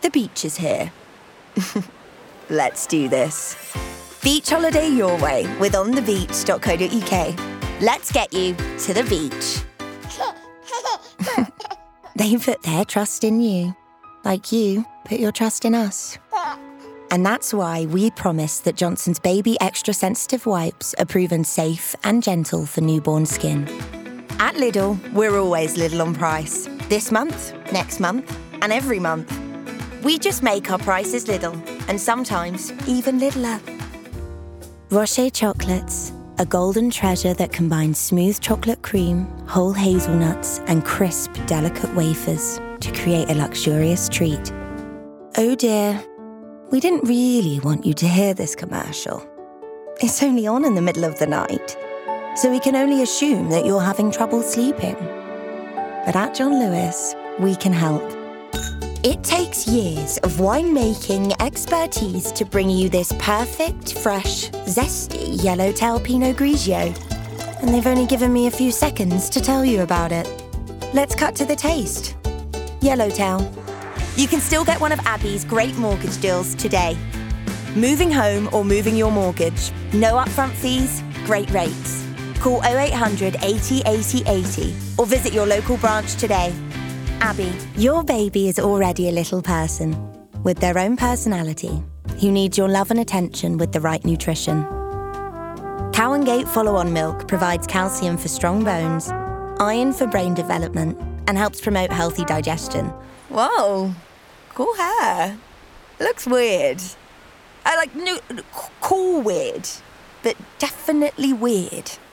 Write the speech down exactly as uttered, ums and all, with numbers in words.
the beach is here. Let's do this. Beach holiday your way with on the beach dot co dot uk. Let's get you to the beach. They put their trust in you, like you put your trust in us. And that's why we promise that Johnson's Baby Extra Sensitive Wipes are proven safe and gentle for newborn skin. At Lidl, we're always little on price. This month, next month, and every month. We just make our prices little, and sometimes even littler. Rocher Chocolates, a golden treasure that combines smooth chocolate cream, whole hazelnuts, and crisp, delicate wafers to create a luxurious treat. Oh dear, we didn't really want you to hear this commercial. It's only on in the middle of the night, so we can only assume that you're having trouble sleeping. But at John Lewis, we can help. It takes years of winemaking expertise to bring you this perfect, fresh, zesty Yellowtail Pinot Grigio. And they've only given me a few seconds to tell you about it. Let's cut to the taste. Yellowtail. You can still get one of Abby's great mortgage deals today. Moving home or moving your mortgage. No upfront fees, great rates. Call oh eight hundred eighty eighty eighty or visit your local branch today. Abby, your baby is already a little person with their own personality who needs your love and attention with the right nutrition. Cow and Gate Follow-On Milk provides calcium for strong bones, iron for brain development, and helps promote healthy digestion. Whoa, cool hair. Looks weird. I like, no, cool weird, but definitely weird.